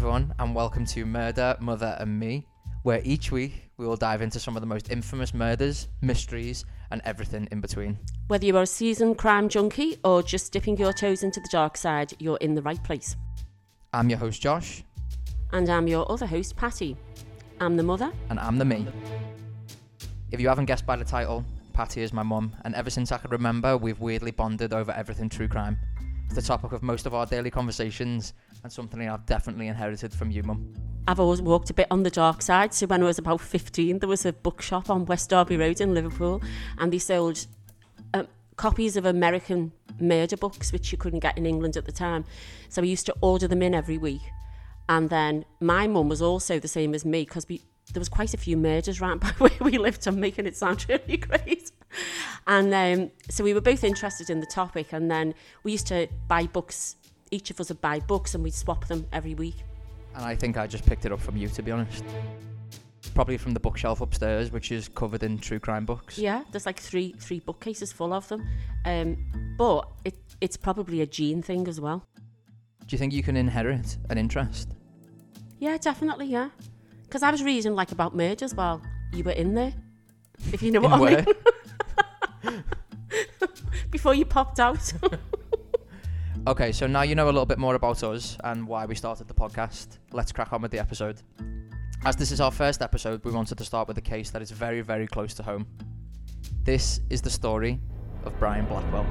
everyone, and welcome to Murder, Mother and Me, where each week we will dive into some of the most infamous murders, mysteries, and everything in between. Whether you are a seasoned crime junkie or just dipping your toes into the dark side, you're in the right place. I'm your host, Josh. And I'm your other host, Patty. I'm the mother. And I'm the me. If you haven't guessed by the title, Patty is my mum, and ever since I can remember, we've weirdly bonded over everything true crime. It's the topic of most of our daily conversations, and something I've definitely inherited from you, Mum. I've always walked a bit on the dark side, so when I was about 15, there was a bookshop on West Derby Road in Liverpool, and they sold copies of American murder books, which you couldn't get in England at the time. So we used to order them in every week. And then my mum was also the same as me, because there was quite a few murders around by where we lived. I'm making it sound really great. And so we were both interested in the topic, and then we used to buy books. Each of us would buy books and we'd swap them every week. And I think I just picked it up from you, to be honest. Probably from the bookshelf upstairs, which is covered in true crime books. Yeah, there's like three bookcases full of them. But it's probably a gene thing as well. Do you think you can inherit an interest? Yeah, definitely, yeah. Because I was reading like about murders while you were in there, if you know what I mean. Before you popped out. Okay, so now you know a little bit more about us and why we started the podcast. Let's crack on with the episode. As this is our first episode, we wanted to start with a case that is very, very close to home. This is the story of Brian Blackwell.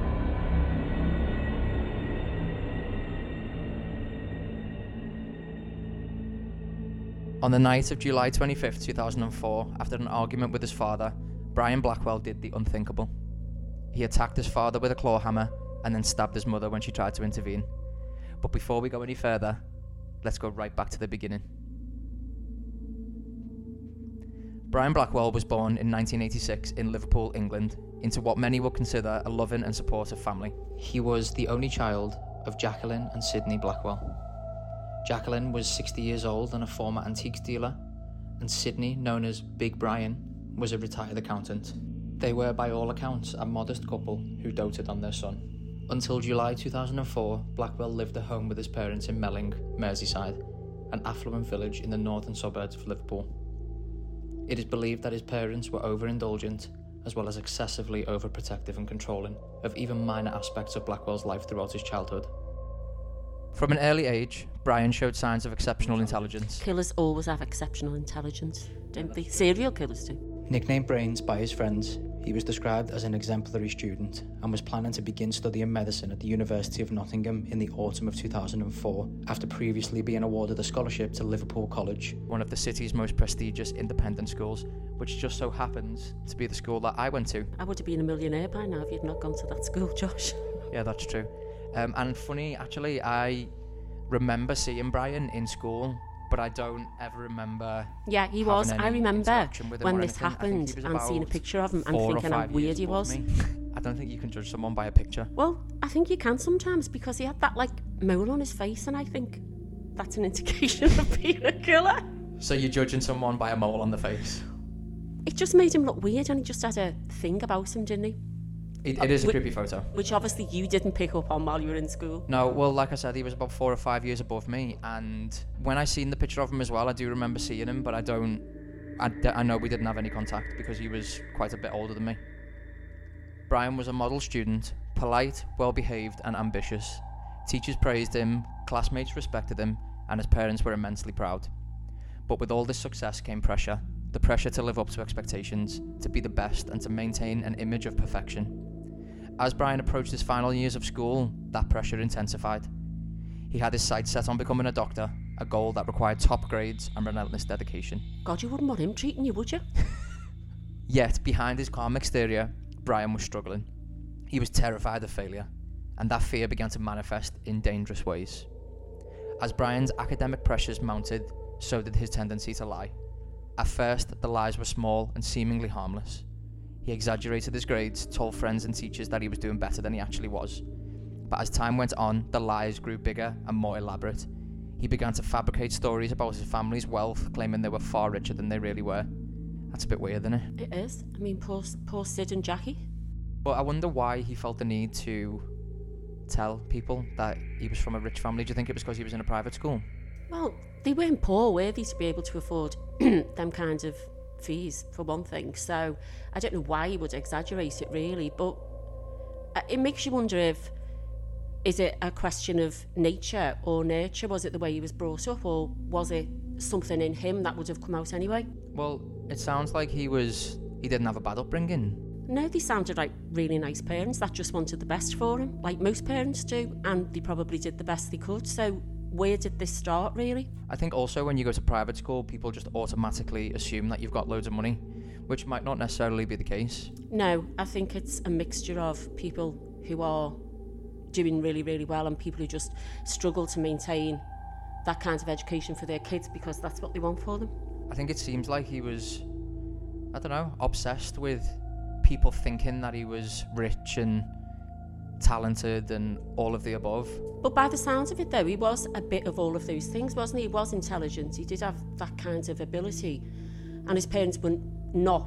On the night of July 25th, 2004, after an argument with his father, Brian Blackwell did the unthinkable. He attacked his father with a claw hammer and then stabbed his mother when she tried to intervene. But before we go any further, let's go right back to the beginning. Brian Blackwell was born in 1986 in Liverpool, England, into what many would consider a loving and supportive family. He was the only child of Jacqueline and Sydney Blackwell. Jacqueline was 60 years old and a former antiques dealer, and Sydney, known as Big Brian, was a retired accountant. They were, by all accounts, a modest couple who doted on their son. Until July 2004, Blackwell lived at home with his parents in Melling, Merseyside, an affluent village in the northern suburbs of Liverpool. It is believed that his parents were overindulgent, as well as excessively overprotective and controlling of even minor aspects of Blackwell's life throughout his childhood. From an early age, Brian showed signs of exceptional intelligence. Killers always have exceptional intelligence, don't they? Serial killers do. Nicknamed Brains by his friends, he was described as an exemplary student and was planning to begin studying medicine at the University of Nottingham in the autumn of 2004, after previously being awarded a scholarship to Liverpool College, one of the city's most prestigious independent schools, which just so happens to be the school that I went to. I would have been a millionaire by now if you'd not gone to that school, Josh. Yeah, that's true. And funny, actually, I remember seeing Brian in school, but I don't ever remember. Yeah, he was. I remember when this happened and seeing a picture of him and thinking how weird he was. I don't think you can judge someone by a picture. Well, I think you can sometimes, because he had that like mole on his face, and I think that's an indication of being a killer. So you're judging someone by a mole on the face? It just made him look weird, and he just had a thing about him, didn't he? It is a creepy photo. Which obviously you didn't pick up on while you were in school. No, well, like I said, he was about 4 or 5 years above me, and when I seen the picture of him as well, I do remember seeing him, but I know we didn't have any contact because he was quite a bit older than me. Brian was a model student, polite, well-behaved and ambitious. Teachers praised him, classmates respected him, and his parents were immensely proud. But with all this success came pressure. The pressure to live up to expectations, to be the best and to maintain an image of perfection. As Brian approached his final years of school, that pressure intensified. He had his sights set on becoming a doctor, a goal that required top grades and relentless dedication. God, you wouldn't want him treating you, would you? Yet, behind his calm exterior, Brian was struggling. He was terrified of failure, and that fear began to manifest in dangerous ways. As Brian's academic pressures mounted, so did his tendency to lie. At first, the lies were small and seemingly harmless. He exaggerated his grades, told friends and teachers that he was doing better than he actually was. But as time went on, the lies grew bigger and more elaborate. He began to fabricate stories about his family's wealth, claiming they were far richer than they really were. That's a bit weird, isn't it? It is. I mean, poor Sid and Jackie. But I wonder why he felt the need to tell people that he was from a rich family. Do you think it was because he was in a private school? Well, they weren't poor, were they, to be able to afford them kind of fees, for one thing. So I don't know why he would exaggerate it, really, but it makes you wonder is it a question of nature or nurture? Was it the way he was brought up, or was it something in him that would have come out anyway? Well, it sounds like he didn't have a bad upbringing. No, they sounded like really nice parents that just wanted the best for him, like most parents do, and they probably did the best they could. So where did this start, really? I think also when you go to private school, people just automatically assume that you've got loads of money, which might not necessarily be the case. No, I think it's a mixture of people who are doing really, really well and people who just struggle to maintain that kind of education for their kids because that's what they want for them. I think it seems like he was, I don't know, obsessed with people thinking that he was rich and talented and all of the above. But by the sounds of it, though, he was a bit of all of those things, wasn't he? He was intelligent. He did have that kind of ability. And his parents were not,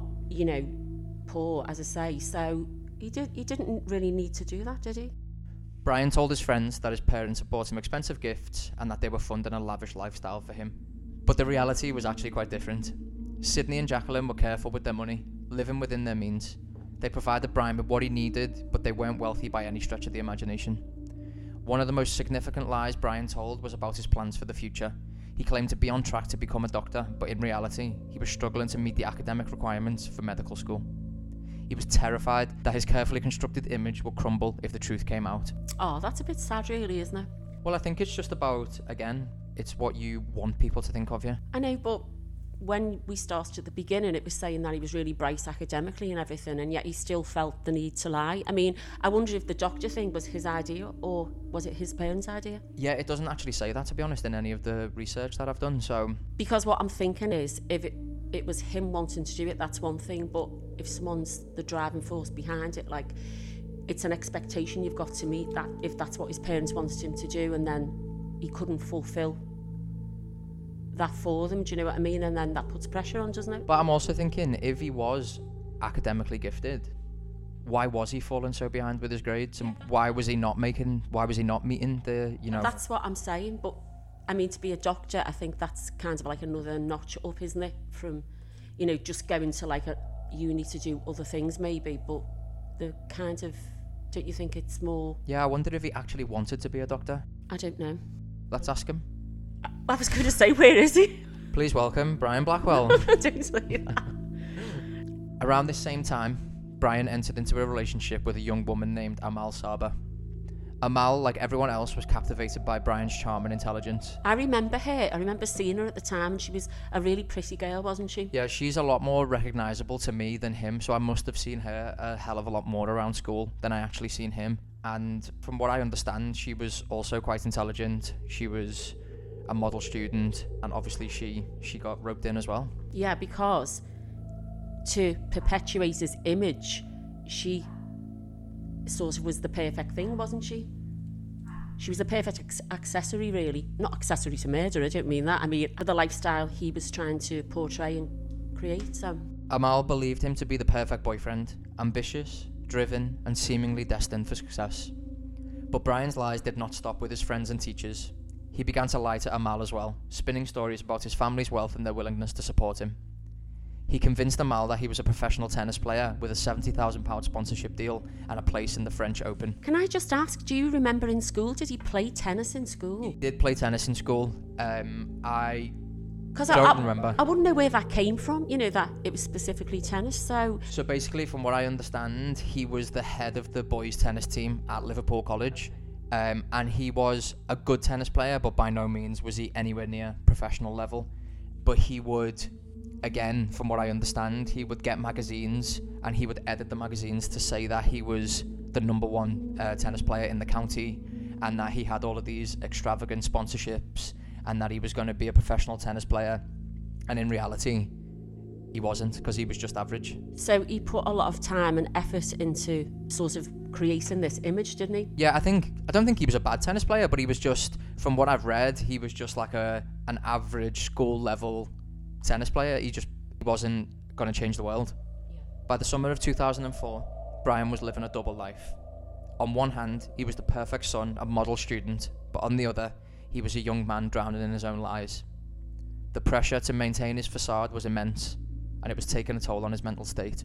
poor, as I say. So he didn't really need to do that, did he? Brian told his friends that his parents had bought him expensive gifts and that they were funding a lavish lifestyle for him. But the reality was actually quite different. Sydney and Jacqueline were careful with their money, living within their means. They provided Brian with what he needed, but they weren't wealthy by any stretch of the imagination. One of the most significant lies Brian told was about his plans for the future. He claimed to be on track to become a doctor, but in reality, he was struggling to meet the academic requirements for medical school. He was terrified that his carefully constructed image would crumble if the truth came out. Oh, that's a bit sad, really, isn't it? Well, I think it's just about, again, it's what you want people to think of you. I know, but when we started at the beginning, it was saying that he was really bright academically and everything, and yet he still felt the need to lie. I mean, I wonder if the doctor thing was his idea or was it his parents' idea? Yeah, it doesn't actually say that, to be honest, in any of the research that I've done, so... Because what I'm thinking is, if it was him wanting to do it, that's one thing, but if someone's the driving force behind it, like, it's an expectation you've got to meet, that if that's what his parents wanted him to do and then he couldn't fulfill that for them, do you know what I mean? And then that puts pressure on, doesn't it? But I'm also thinking, if he was academically gifted, why was he falling so behind with his grades, and why was he not meeting the, That's what I'm saying, but I mean, to be a doctor, I think that's kind of like another notch up, isn't it? From, just going to like a uni to do other things maybe, but the kind of, don't you think it's more... Yeah, I wonder if he actually wanted to be a doctor. I don't know. Let's ask him. I was going to say, where is he? Please welcome Brian Blackwell. Don't say that. Around this same time, Brian entered into a relationship with a young woman named Amal Saba. Amal, like everyone else, was captivated by Brian's charm and intelligence. I remember her. I remember seeing her at the time, and she was a really pretty girl, wasn't she? Yeah, she's a lot more recognisable to me than him, so I must have seen her a hell of a lot more around school than I actually seen him. And from what I understand, she was also quite intelligent. She was a model student, and obviously she got roped in as well. Yeah, because to perpetuate his image, she sort of was the perfect thing, wasn't she? She was the perfect accessory, really. Not accessory to murder, I don't mean that. I mean, the lifestyle he was trying to portray and create, so... Amal believed him to be the perfect boyfriend, ambitious, driven, and seemingly destined for success. But Brian's lies did not stop with his friends and teachers. He began to lie to Amal as well, spinning stories about his family's wealth and their willingness to support him. He convinced Amal that he was a professional tennis player with a £70,000 sponsorship deal and a place in the French Open. Can I just ask, do you remember in school, did he play tennis in school? He did play tennis in school. I Because don't remember. I wouldn't know where that came from, that it was specifically tennis, so... So basically, from what I understand, he was the head of the boys' tennis team at Liverpool College. And he was a good tennis player, but by no means was he anywhere near professional level. But he would, again, from what I understand, he would get magazines and he would edit the magazines to say that he was the number one tennis player in the county, and that he had all of these extravagant sponsorships, and that he was going to be a professional tennis player. And in reality, he wasn't, because he was just average. So he put a lot of time and effort into sort of creating this image, didn't he? Yeah, I don't think he was a bad tennis player, but he was just, from what I've read, he was just like an average school level tennis player. He wasn't going to change the world. Yeah. By the summer of 2004, Brian was living a double life. On one hand, he was the perfect son and model student, but on the other, he was a young man drowning in his own lies. The pressure to maintain his facade was immense, and it was taking a toll on his mental state.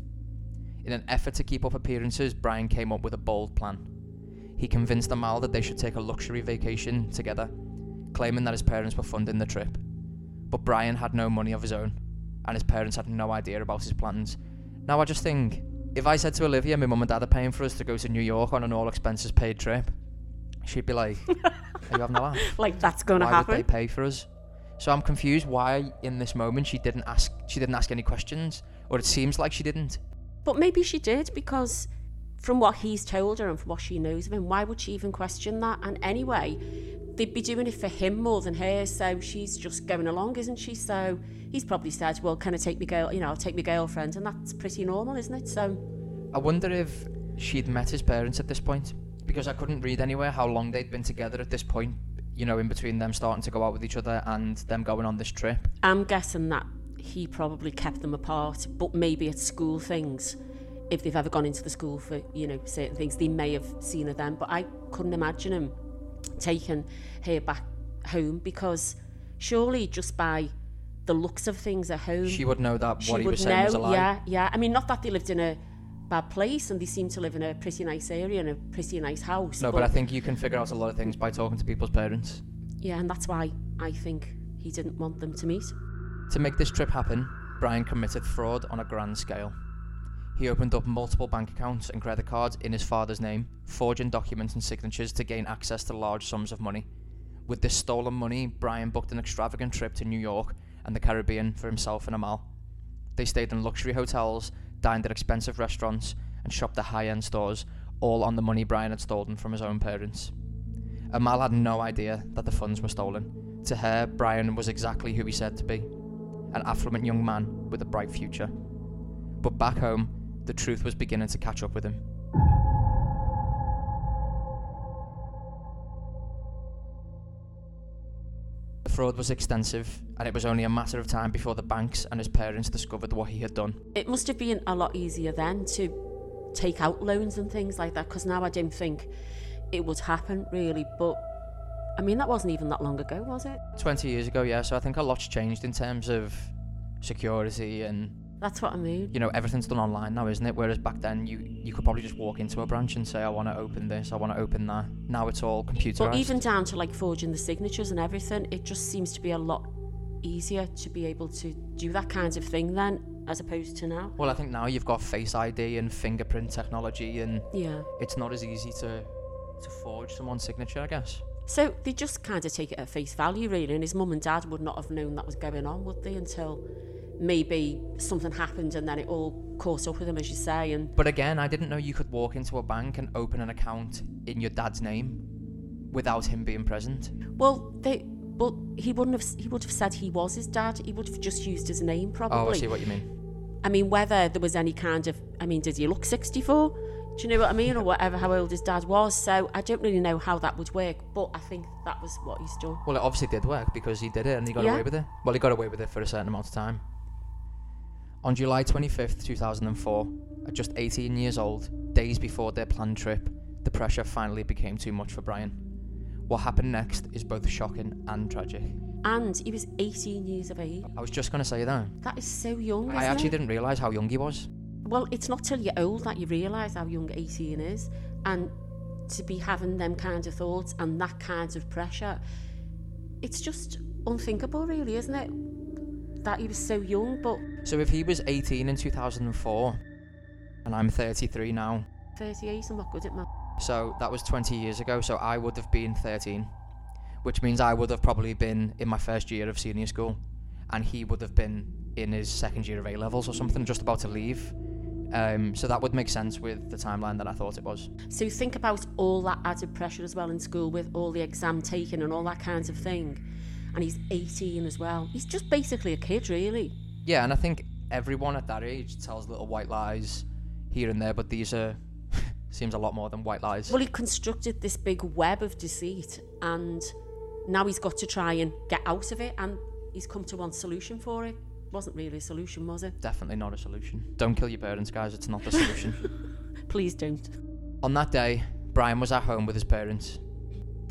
In an effort to keep up appearances, Brian came up with a bold plan. He convinced Amal that they should take a luxury vacation together, claiming that his parents were funding the trip. But Brian had no money of his own, and his parents had no idea about his plans. Now I just think, if I said to Olivia, my mum and dad are paying for us to go to New York on an all expenses paid trip, she'd be like, are you having a laugh? Like, that's going to happen. Why would they pay for us? So I'm confused why in this moment she didn't ask any questions, or it seems like she didn't. But maybe she did, because from what he's told her and from what she knows of him, why would she even question that? And anyway, they'd be doing it for him more than her, so she's just going along, isn't she? So he's probably said, well, can I take my girl, I'll take my girlfriend, and that's pretty normal, isn't it? So I wonder if she'd met his parents at this point, because I couldn't read anywhere how long they'd been together at this point, in between them starting to go out with each other and them going on this trip. I'm guessing that he probably kept them apart, but maybe at school things, if they've ever gone into the school for, certain things, they may have seen her then. But I couldn't imagine him taking her back home, because surely just by the looks of things at home, she would know that what he was saying was a lie. Yeah. I mean, not that they lived in a bad place and they seem to live in a pretty nice area and a pretty nice house. No, but I think you can figure out a lot of things by talking to people's parents. Yeah, and that's why I think he didn't want them to meet. To make this trip happen, Brian committed fraud on a grand scale. He opened up multiple bank accounts and credit cards in his father's name, forging documents and signatures to gain access to large sums of money. With this stolen money, Brian booked an extravagant trip to New York and the Caribbean for himself and Amal. They stayed in luxury hotels, dined at expensive restaurants, and shopped at high-end stores, all on the money Brian had stolen from his own parents. Amal had no idea that the funds were stolen. To her, Brian was exactly who he said to be, an affluent young man with a bright future. But back home, the truth was beginning to catch up with him. The fraud was extensive, and it was only a matter of time before the banks and his parents discovered what he had done. It must have been a lot easier then to take out loans and things like that, because now I don't think it would happen really. But I mean, that wasn't even that long ago, was it? 20 years ago, yeah. So I think a lot's changed in terms of security, and that's what I mean. Everything's done online now, isn't it? Whereas back then, you could probably just walk into a branch and say, I want to open this, I want to open that. Now it's all computerized. But even down to like forging the signatures and everything, it just seems to be a lot easier to be able to do that kind of thing then, as opposed to now. Well, I think now you've got Face ID and fingerprint technology, and yeah, it's not as easy to forge someone's signature, I guess. So they just kind of take it at face value, really, and his mum and dad would not have known that was going on, would they, until maybe something happened and then it all caught up with him, as you say. But again, I didn't know you could walk into a bank and open an account in your dad's name without him being present. Well, he would have said he was his dad. He would have just used his name, probably. Oh, I see what you mean. I mean, whether there was any kind of, did he look 64? Do you know what I mean? Or whatever, how old his dad was. So I don't really know how that would work, but I think that was what he's done. Well, it obviously did work, because he did it and he got away with it. Well, he got away with it for a certain amount of time. On July 25th, 2004, at just 18 years old, days before their planned trip, the pressure finally became too much for Brian. What happened next is both shocking and tragic. And he was 18 years of age. I was just going to say that. That is so young, isn't I actually it? didn't realise how young he was. Well, it's not till you're old that you realise how young 18 is. And to be having them kind of thoughts and that kind of pressure, it's just unthinkable, really, isn't it? That he was so young. But so if he was 18 in 2004, and I'm 33 now. 38, I'm not good at math. So that was 20 years ago, so I would have been 13, which means I would have probably been in my first year of senior school, and he would have been in his second year of A-levels or something, just about to leave. So that would make sense with the timeline that I thought it was. So think about all that added pressure as well in school, with all the exam taking and all that kinds of thing. And he's 18 as well. He's just basically a kid, really. Yeah, and I think everyone at that age tells little white lies here and there, but these are seems a lot more than white lies. Well, he constructed this big web of deceit, and now he's got to try and get out of it, and he's come to one solution for it. Wasn't really a solution, was it? Definitely not a solution. Don't kill your parents, guys. It's not the solution. Please don't. On that day, Brian was at home with his parents.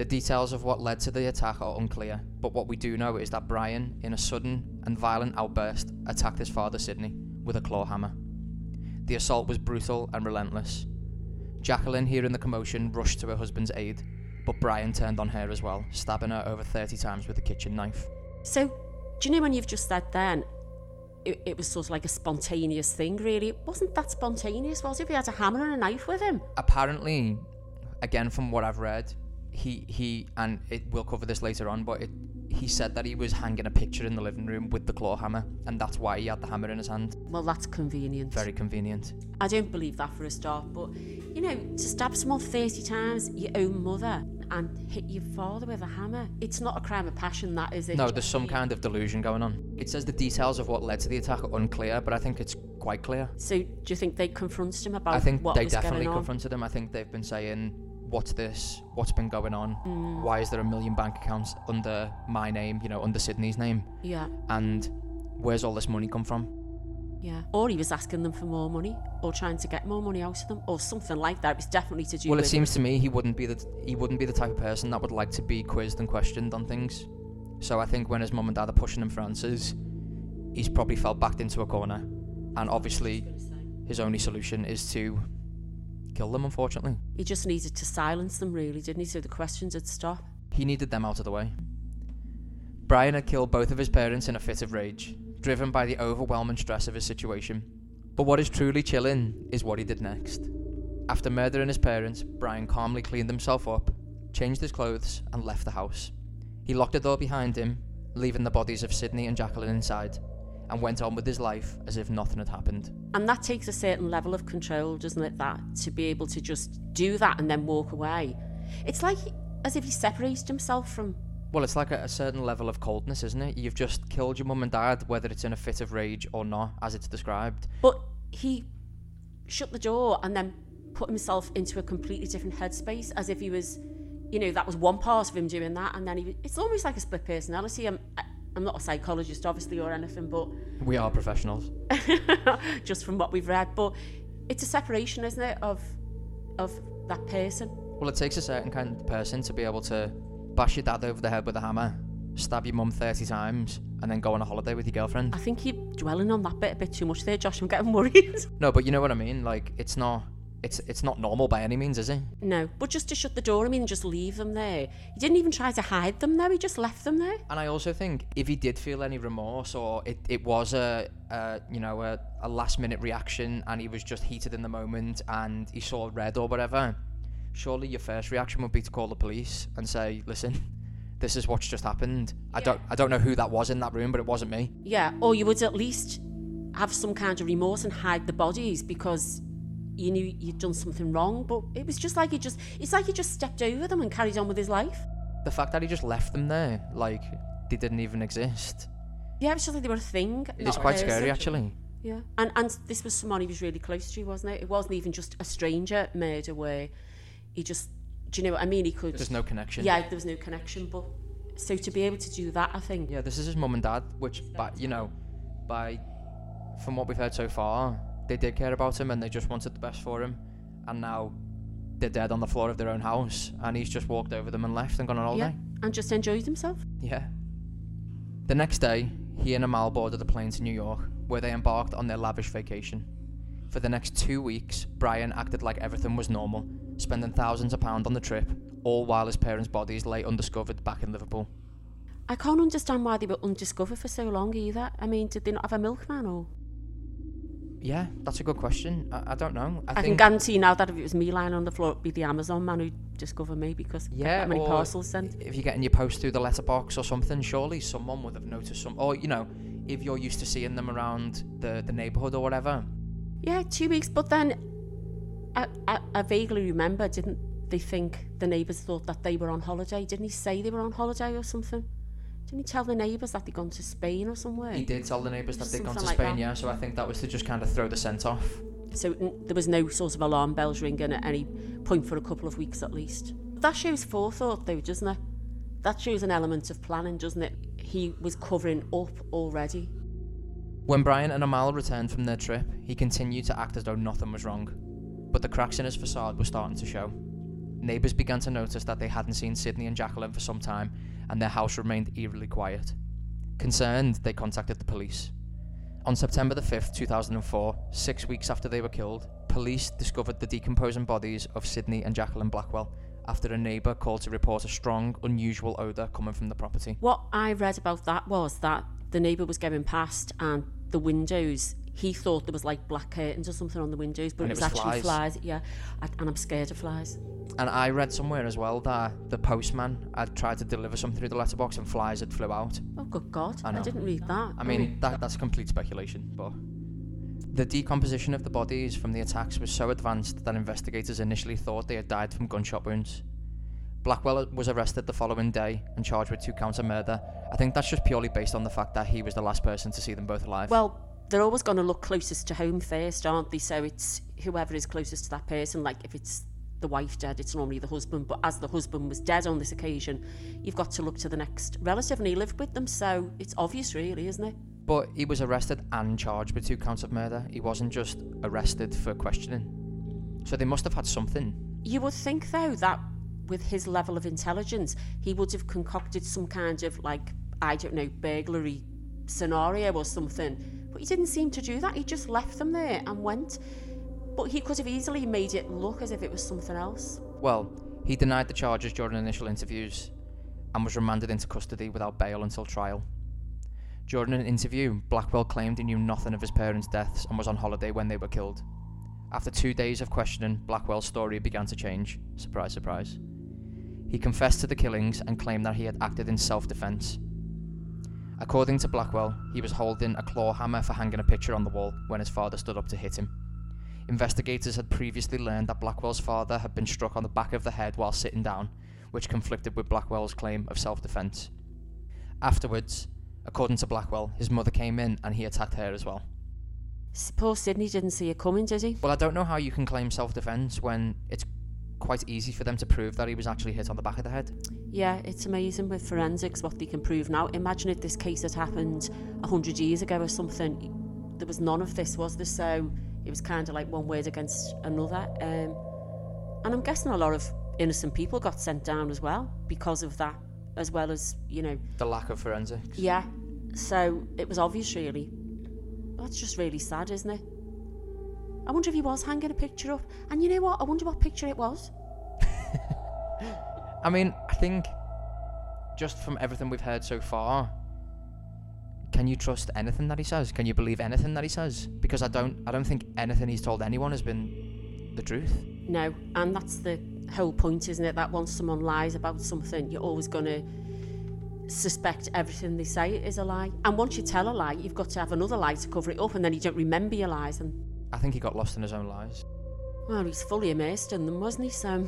The details of what led to the attack are unclear, but what we do know is that Brian, in a sudden and violent outburst, attacked his father Sidney with a claw hammer. The assault was brutal and relentless. Jacqueline, hearing the commotion, rushed to her husband's aid, but Brian turned on her as well, stabbing her over 30 times with a kitchen knife. So, do you know when you've just said then, it was sort of like a spontaneous thing, really? It wasn't that spontaneous, was it? If he had a hammer and a knife with him? Apparently, again from what I've read, he and we'll cover this later on, but he said that he was hanging a picture in the living room with the claw hammer, and that's why he had the hammer in his hand. Well, that's convenient. Very convenient. I don't believe that for a start, but, you know, to stab someone 30 times, your own mother, and hit your father with a hammer, it's not a crime of passion, that is it? No, there's some kind of delusion going on. It says the details of what led to the attack are unclear, but I think it's quite clear. So, do you think they confronted him about what was I going on? think they definitely confronted him. I think they've been saying, what's this? What's been going on? Why is there 1 million bank accounts under my name, you know, under Sidney's name? Yeah. And where's all this money come from? Yeah. Or he was asking them for more money, or trying to get more money out of them, or something like that. It was definitely to do with... Well, it seems to me he wouldn't be the type of person that would like to be quizzed and questioned on things. So I think when his mum and dad are pushing him for answers, he's probably felt backed into a corner. And obviously, his only solution is to kill them, unfortunately. He just needed to silence them, really, didn't he? So the questions would stop. He needed them out of the way. Brian had killed both of his parents in a fit of rage, driven by the overwhelming stress of his situation. But what is truly chilling is what he did next. After murdering his parents, Brian calmly cleaned himself up, changed his clothes, and left the house. He locked the door behind him, leaving the bodies of Sidney and Jacqueline inside, and went on with his life as if nothing had happened. And that takes a certain level of control, doesn't it, that, to be able to just do that and then walk away. It's like as if he separated himself from... Well, it's like a certain level of coldness, isn't it? You've just killed your mum and dad, whether it's in a fit of rage or not, as it's described. But he shut the door and then put himself into a completely different headspace, as if he was, you know, that was one part of him doing that, and then it's almost like a split personality. I'm not a psychologist, obviously, or anything, but... We are professionals. Just from what we've read, but it's a separation, isn't it, of that person? Well, it takes a certain kind of person to be able to bash your dad over the head with a hammer, stab your mum 30 times, and then go on a holiday with your girlfriend. I think you're dwelling on that bit a bit too much there, Josh. I'm getting worried. No, but you know what I mean? Like, it's not normal by any means, is it? No, but just to shut the door, I mean, just leave them there. He didn't even try to hide them there, he just left them there. And I also think if he did feel any remorse, or it was a last minute reaction, and he was just heated in the moment and he saw red or whatever, surely your first reaction would be to call the police and say, listen, this is what's just happened. Yeah. I don't know who that was in that room, but it wasn't me. Yeah, or you would at least have some kind of remorse and hide the bodies because you knew you'd done something wrong. But it was just like it's like he just stepped over them and carried on with his life. The fact that he just left them there, like they didn't even exist. Yeah, it's just like they were a thing. It's quite scary, actually. Yeah, and this was someone he was really close to, wasn't it? It wasn't even just a stranger murder where he just, do you know what I mean? He could... There's no connection. Yeah, there was no connection, but... So to be able to do that, I think... Yeah, this is his mum and dad, which, from what we've heard so far, they did care about him and they just wanted the best for him. And now they're dead on the floor of their own house, and he's just walked over them and left and gone on holiday. Yeah, and just enjoyed himself. Yeah. The next day, he and Amal boarded a plane to New York, where they embarked on their lavish vacation. For the next 2 weeks, Brian acted like everything was normal, spending thousands of pounds on the trip, all while his parents' bodies lay undiscovered back in Liverpool. I can't understand why they were undiscovered for so long either. I mean, did they not have a milkman or...? Yeah, that's a good question. I don't know. I can guarantee now that if it was me lying on the floor, it'd be the Amazon man who'd discover me because that many parcels sent. If you're getting your post through the letterbox or something, surely someone would have noticed some... Or, if you're used to seeing them around the neighbourhood or whatever... Yeah, 2 weeks, but then I vaguely remember, didn't they think the neighbours thought that they were on holiday? Didn't he say they were on holiday or something? Didn't he tell the neighbours that they'd gone to Spain or somewhere? He did tell the neighbours that they'd gone to Something Spain, like that. yeah, so I think that was to just kind of throw the scent off. So there was no sort of alarm bells ringing at any point for a couple of weeks at least. That shows forethought though, doesn't it? That shows an element of planning, doesn't it? He was covering up already. When Brian and Amal returned from their trip, he continued to act as though nothing was wrong. But the cracks in his facade were starting to show. Neighbours began to notice that they hadn't seen Sydney and Jacqueline for some time, and their house remained eerily quiet. Concerned, they contacted the police. On September the 5th, 2004, 6 weeks after they were killed, police discovered the decomposing bodies of Sydney and Jacqueline Blackwell after a neighbour called to report a strong, unusual odour coming from the property. What I read about that was that the neighbour was going past and the windows, he thought there was like black curtains or something on the windows, but it was actually flies. Yeah, and I'm scared of flies. And I read somewhere as well that the postman had tried to deliver something through the letterbox and flies had flew out. Oh, good God. I didn't read that. I mean, that's complete speculation, but... The decomposition of the bodies from the attacks was so advanced that investigators initially thought they had died from gunshot wounds. Blackwell was arrested the following day and charged with 2 counts of murder. I think that's just purely based on the fact that he was the last person to see them both alive. Well, they're always going to look closest to home first, aren't they? So it's whoever is closest to that person. Like if it's the wife dead, it's normally the husband. But as the husband was dead on this occasion, you've got to look to the next relative, and he lived with them. So it's obvious, really, isn't it? But he was arrested and charged with 2 counts of murder. He wasn't just arrested for questioning. So they must have had something. You would think, though, that with his level of intelligence, he would have concocted some kind of, like, I don't know, burglary scenario or something. But he didn't seem to do that. He just left them there and went. But he could have easily made it look as if it was something else. Well, he denied the charges during initial interviews and was remanded into custody without bail until trial. During an interview, Blackwell claimed he knew nothing of his parents' deaths and was on holiday when they were killed. After 2 days of questioning, Blackwell's story began to change. Surprise, surprise. He confessed to the killings and claimed that he had acted in self-defense. According to Blackwell, he was holding a claw hammer for hanging a picture on the wall when his father stood up to hit him. Investigators had previously learned that Blackwell's father had been struck on the back of the head while sitting down, which conflicted with Blackwell's claim of self-defense. Afterwards, according to Blackwell, his mother came in and he attacked her as well. Poor Sydney didn't see it coming, did he? Well, I don't know how you can claim self-defense when it's quite easy for them to prove that he was actually hit on the back of the head. Yeah, it's amazing with forensics what they can prove now. Imagine if this case had happened 100 years ago or something. There was none of this, was there? So it was kind of like one word against another. And I'm guessing a lot of innocent people got sent down as well because of that, as well as, you know... The lack of forensics. Yeah, so it was obvious, really. That's just really sad, isn't it? I wonder if he was hanging a picture up. And you know what? I wonder what picture it was. I mean, I think just from everything we've heard so far, can you trust anything that he says? Can you believe anything that he says? Because I don't think anything he's told anyone has been the truth. No, and that's the whole point, isn't it? That once someone lies about something, you're always going to suspect everything they say is a lie. And once you tell a lie, you've got to have another lie to cover it up, and then you don't remember your lies. And I think he got lost in his own lies. Well, he's fully immersed in them, wasn't he? So...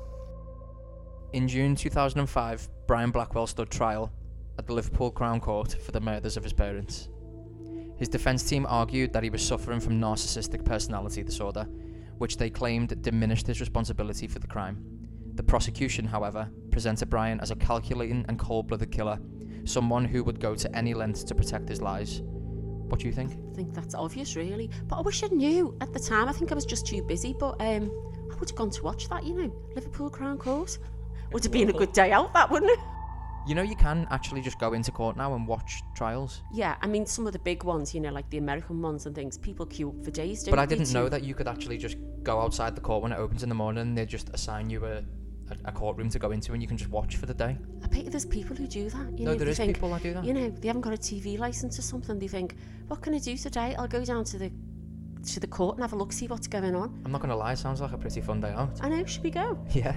In June 2005, Brian Blackwell stood trial at the Liverpool Crown Court for the murders of his parents. His defence team argued that he was suffering from narcissistic personality disorder, which they claimed diminished his responsibility for the crime. The prosecution, however, presented Brian as a calculating and cold-blooded killer, someone who would go to any lengths to protect his lies. What do you think? I think that's obvious, really. But I wish I knew at the time. I think I was just too busy, but I would have gone to watch that, you know, Liverpool Crown Court. Would have been a good day out, that, wouldn't it? You know, you can actually just go into court now and watch trials. Yeah, I mean, some of the big ones, you know, like the American ones and things, people queue up for days, don't But I didn't know that you could actually just go outside the court when it opens in the morning and they just assign you a courtroom to go into and you can just watch for the day. I bet there's people who do that. You No, know, there is think, people that do that. You know, they haven't got a TV licence or something. They think, what can I do today? I'll go down to the court and have a look, see what's going on. I'm not going to lie, sounds like a pretty fun day out. I know, should we go? Yeah.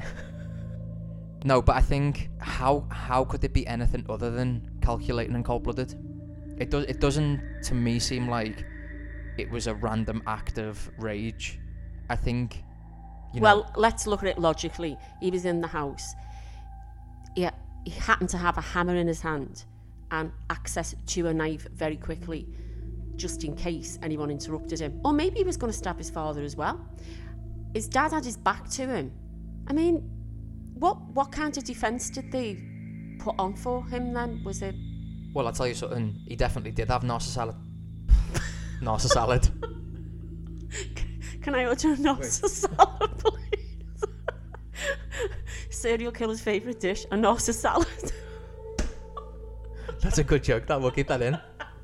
No, but I think how could it be anything other than calculating and cold-blooded? It doesn't to me seem like it was a random act of rage. I think, well, let's look at it logically. He was in the house. Yeah, he happened to have a hammer in his hand and access to a knife very quickly, just in case anyone interrupted him. Or maybe he was going to stab his father as well. His dad had his back to him. I mean, what kind of defence did they put on for him then? Was it... Well, I'll tell you something. He definitely did have narcississalad. Narcississalad. Can I order a narcississalad, please? serial killer's favourite dish, a Narcissus salad. That's a good joke, that we'll keep that in.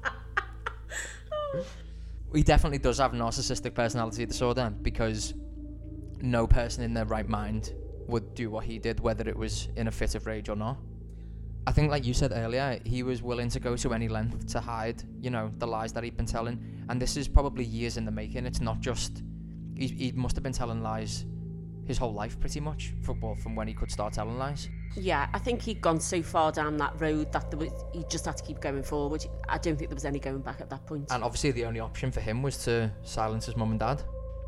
He definitely does have narcissistic personality disorder, because no person in their right mind would do what he did, whether it was in a fit of rage or not. I think, like you said earlier, he was willing to go to any length to hide, you know, the lies that he'd been telling. And this is probably years in the making. It's not just... He must have been telling lies his whole life, pretty much, from when he could start telling lies. Yeah, I think he'd gone so far down that road that he just had to keep going forward. I don't think there was any going back at that point. And obviously the only option for him was to silence his mum and dad.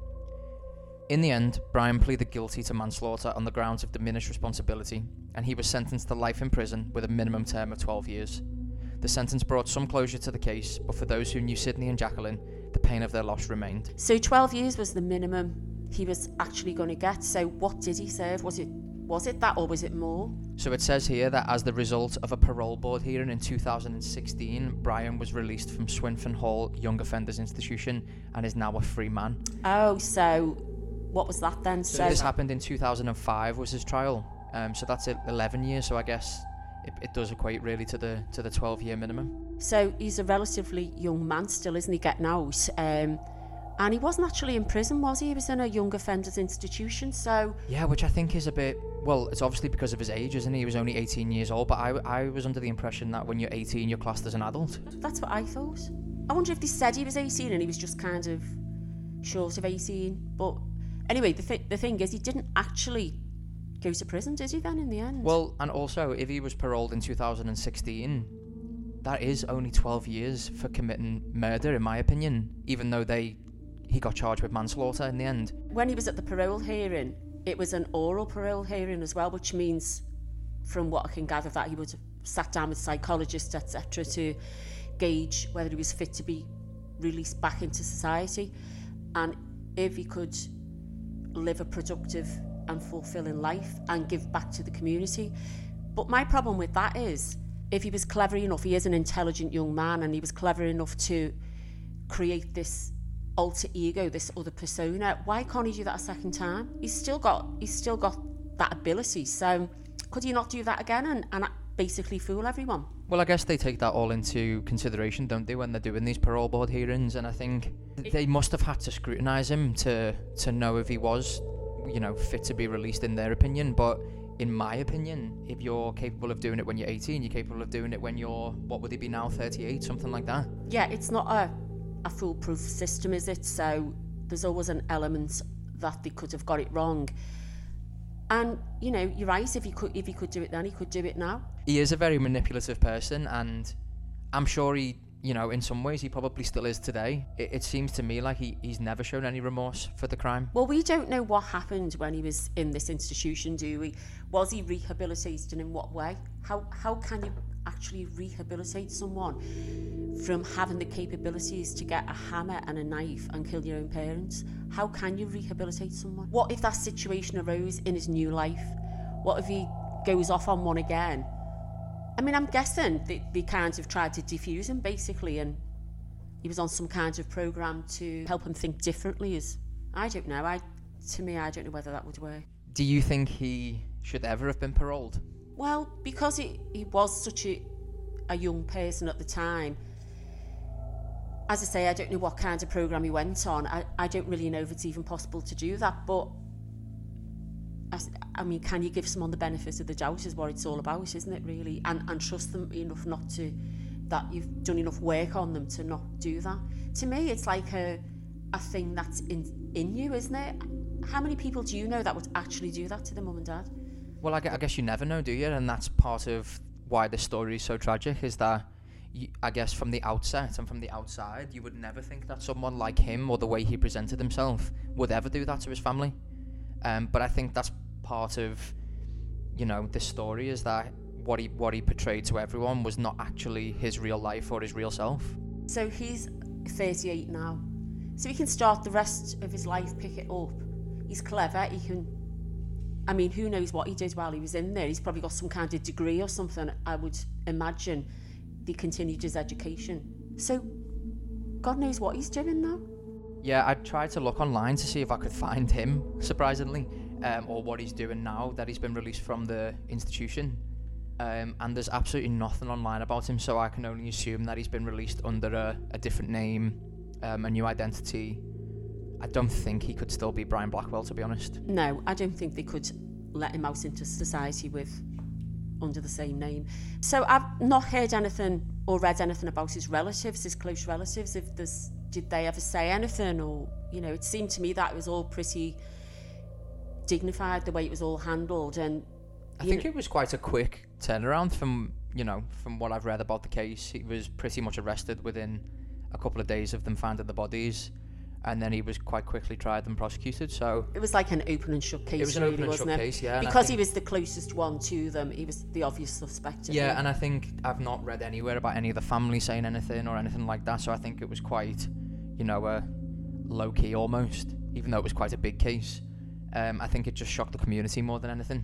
In the end, Brian pleaded guilty to manslaughter on the grounds of diminished responsibility, and he was sentenced to life in prison with a minimum term of 12 years. The sentence brought some closure to the case, but for those who knew Sidney and Jacqueline, the pain of their loss remained. So 12 years was the minimum he was actually going to get. So what did he serve? Was it that, or was it more? So it says here that as the result of a parole board hearing in 2016, Brian was released from Swinfen Hall Young Offenders Institution and is now a free man. Oh, so what was that then? So this happened in 2005 was his trial. So that's 11 years. So I guess it does equate really to the 12-year minimum. So he's a relatively young man still, isn't he, getting out? And he wasn't actually in prison, was he? He was in a young offenders institution, so... Yeah, which I think is a bit... Well, it's obviously because of his age, isn't he? He was only 18 years old, but I was under the impression that when you're 18, you're classed as an adult. That's what I thought. I wonder if they said he was 18 and he was just kind of short of 18. But anyway, the thing is, he didn't actually go to prison, did he then, in the end? Well, and also, if he was paroled in 2016, that is only 12 years for committing murder, in my opinion, even though he got charged with manslaughter in the end. When he was at the parole hearing, it was an oral parole hearing as well, which means, from what I can gather, that he would have sat down with psychologists, etc., to gauge whether he was fit to be released back into society, and if he could live a productive and fulfilling life and give back to the community. But my problem with that is, if he was clever enough, he is an intelligent young man, and he was clever enough to create this alter ego, this other persona, why can't he do that a second time? He's still got that ability, so could he not do that again and basically fool everyone? Well, I guess they take that all into consideration, don't they, when they're doing these parole board hearings, and I think they must have had to scrutinise him to know if he was, you know, fit to be released in their opinion. But in my opinion, if you're capable of doing it when you're 18, you're capable of doing it when you're, what would he be now, 38, something like that? Yeah, it's not a foolproof system, is it? So there's always an element that they could have got it wrong. And, you know, you're right, if he could do it then, he could do it now. He is a very manipulative person, and I'm sure he, you know, in some ways he probably still is today. It seems to me like he's never shown any remorse for the crime. Well, we don't know what happened when he was in this institution, do we? Was he rehabilitated, and in what way? How can you actually rehabilitate someone from having the capabilities to get a hammer and a knife and kill your own parents? How can you rehabilitate someone? What if that situation arose in his new life? What if he goes off on one again? I mean, I'm guessing they kind of tried to defuse him, basically, and he was on some kind of programme to help him think differently. I don't know. To me, I don't know whether that would work. Do you think he should ever have been paroled? Well, because he was such a young person at the time, as I say, I don't know what kind of programme he went on. I don't really know if it's even possible to do that, but I mean, can you give someone the benefit of the doubt is what it's all about, isn't it, really? And trust them enough not to, that you've done enough work on them to not do that. To me, it's like a thing that's in you, isn't it? How many people do you know that would actually do that to their mum and dad? Well, I guess you never know, do you? And that's part of why this story is so tragic, is that I guess from the outset and from the outside, you would never think that someone like him, or the way he presented himself, would ever do that to his family. But I think that's part of, you know, this story, is that what he portrayed to everyone was not actually his real life or his real self. So he's 38 now. So he can start the rest of his life, pick it up. He's clever, he can... I mean, who knows what he did while he was in there? He's probably got some kind of degree or something, I would imagine. He continued his education. So, God knows what he's doing now. Yeah, I tried to look online to see if I could find him, surprisingly. or what he's doing now that he's been released from the institution. And there's absolutely nothing online about him, so I can only assume that he's been released under a different name, a new identity. I don't think he could still be Brian Blackwell, to be honest. No, I don't think they could let him out into society under the same name. So I've not heard anything or read anything about his relatives, his close relatives. Did they ever say anything? Or, it seemed to me that it was all pretty dignified, the way it was all handled. And I think it was quite a quick turnaround from what I've read about the case. He was pretty much arrested within a couple of days of them finding the bodies, and then he was quite quickly tried and prosecuted. So it was like an open and shut case. It was an open and shut case, yeah. Because he was the closest one to them, he was the obvious suspect. Yeah, and I think I've not read anywhere about any of the family saying anything or anything like that. So I think it was quite, low key almost, even though it was quite a big case. I think it just shocked the community more than anything.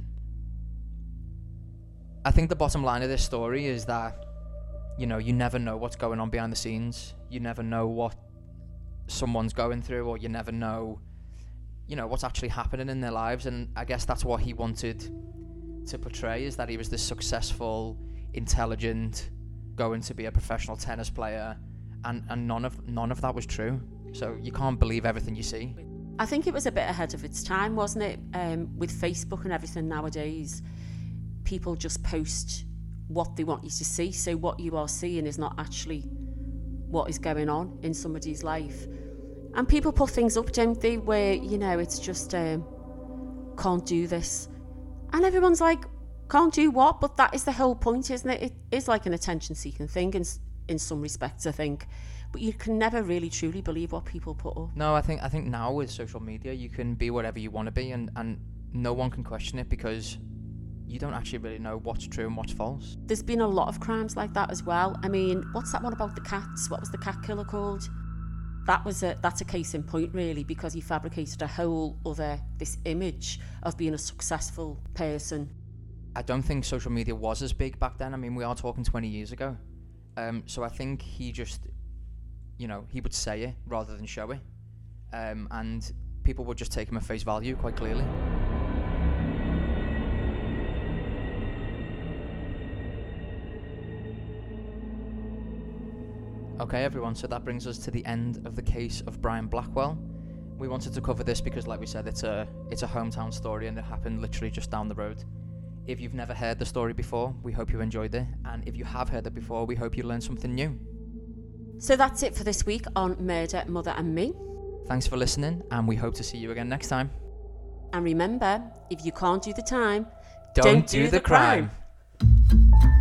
I think the bottom line of this story is that, you never know what's going on behind the scenes. You never know what someone's going through, or you never know, what's actually happening in their lives. And I guess that's what he wanted to portray, is that he was this successful, intelligent, going to be a professional tennis player, and none of that was true. So you can't believe everything you see. I think it was a bit ahead of its time, wasn't it? With Facebook and everything nowadays, people just post what they want you to see. So what you are seeing is not actually what is going on in somebody's life. And people put things up, don't they, where, it's just, can't do this. And everyone's like, can't do what? But that is the whole point, isn't it? It is like an attention-seeking thing in some respects, I think. But you can never really truly believe what people put up. No, I think now with social media, you can be whatever you want to be, and no one can question it, because you don't actually really know what's true and what's false. There's been a lot of crimes like that as well. I mean, what's that one about the cats? What was the cat killer called? That's a case in point, really, because he fabricated a whole other, this image of being a successful person. I don't think social media was as big back then. I mean, we are talking 20 years ago. So I think he just, he would say it rather than show it. And people would just take him at face value quite clearly. Okay, everyone, so that brings us to the end of the case of Brian Blackwell. We wanted to cover this because, like we said, it's a hometown story, and it happened literally just down the road. If you've never heard the story before, we hope you enjoyed it. And if you have heard it before, we hope you learned something new. So that's it for this week on Murder, Mother and Me. Thanks for listening, and we hope to see you again next time. And remember, if you can't do the time, don't do the crime.